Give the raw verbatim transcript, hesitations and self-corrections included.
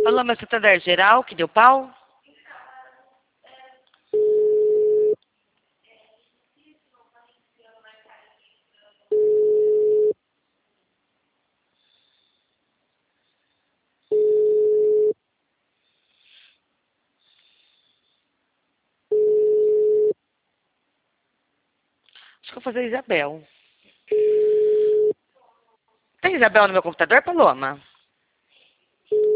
Alô, meu secretário geral, que deu pau? Acho que eu vou fazer Isabel. Tem Isabel no meu computador, Paloma?